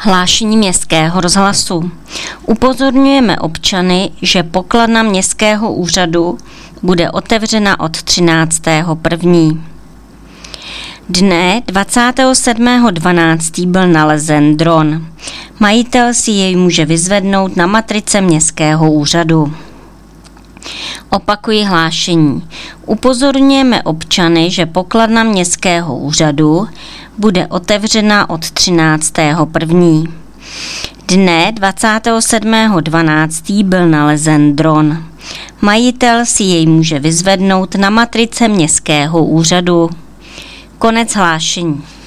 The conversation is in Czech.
Hlášení Městského rozhlasu. Upozorňujeme občany, že pokladna Městského úřadu bude otevřena od 13.1. Dne 27.12. byl nalezen dron. Majitel si jej může vyzvednout na matrice Městského úřadu. Opakuji hlášení. Upozorňujeme občany, že pokladna Městského úřadu bude otevřena od 13.1. Dne 27.12. byl nalezen dron. Majitel si jej může vyzvednout na matrice Městského úřadu. Konec hlášení.